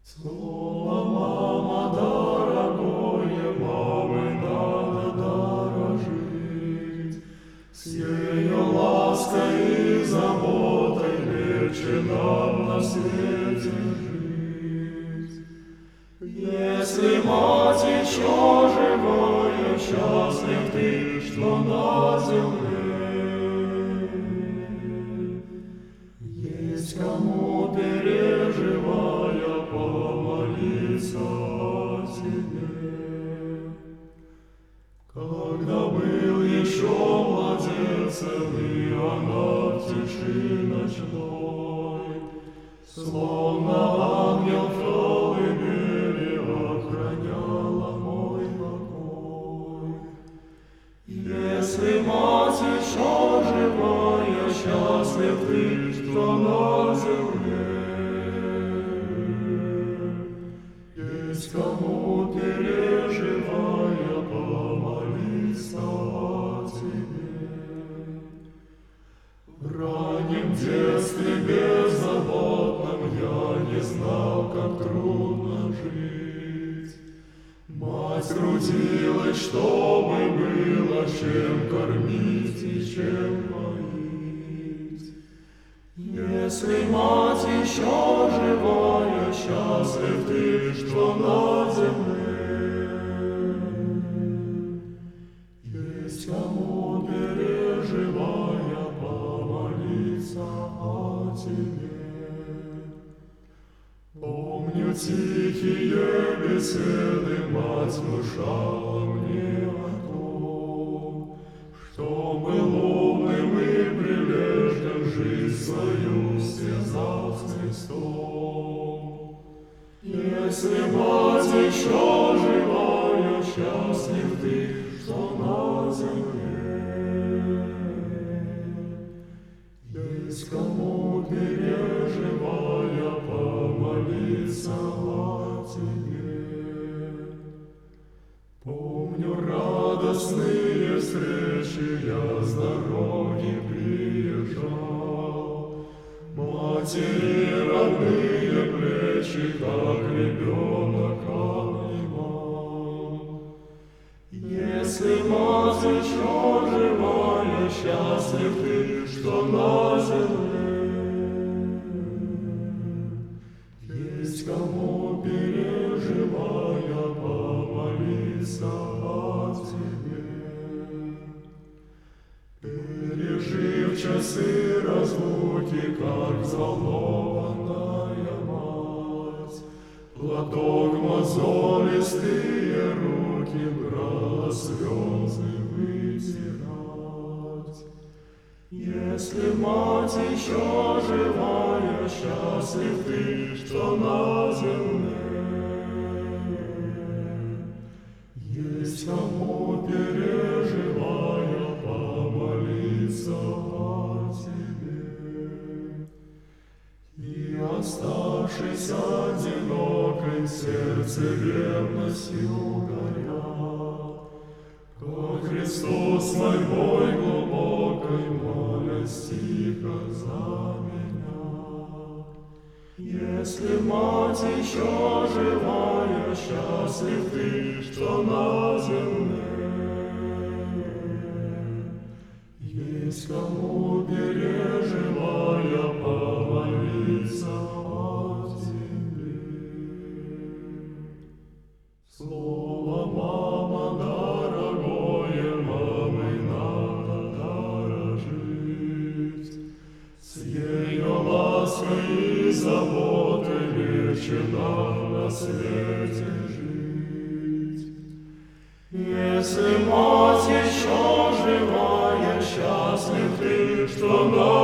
Слово, мама, дорогое, мамой надо дорожить. С ее лаской и заботой легче нам на свете жить. Если мать еще живая, счастлив ты, что на земле есть кому, переживая, помолиться о тебе. Когда был еще младенцем, и она в тиши ночной, словно ангел в колыбели, охраняла мой покой. Если мать еще живая, счастлив ты, что на земле есть кому, переживая, помолиться о тебе. В раннем детстве беззаботном я не знал, как трудно жить. Мать трудилась, чтобы было чем кормить и чем поить. Если мать еще живая, счастлив ты, что на земле есть кому, переживая, помолиться о тебе. Помню тихие беседы, мать внушала мне о том, что был умным и прилежным, жизнь свою связал с Христом. Если мать еще живая, счастлив ты, что на земле есть кому, переживая, помолиться о тебе. Помню радостные встречи, я с дороги приезжал. Матери родные плечи, как ребенок обнимал. Если мать еще живая, счастлив ты, что на земле есть кому, переживая, помолиться о тебе. Пережив часы разлуки, как взволнованная мать, платок мозолистые руки брала слезы вытирать. Если мать еще живая, счастлив ты, что на земле есть кому, переживая, помолиться о тебе. И оставшись одинокой, сердце ревностью горя, как Христос мольбой глубокой, молясь тихо за меня. Если мать еще живая, счастлив ты, что на земле есть кому, переживая, помолиться о тебе. Слово, мама, дорогое, мамой надо дорожить. С ее лаской и заботой легче нам на свете жить. Если мать еще живая, счастлив ты, что на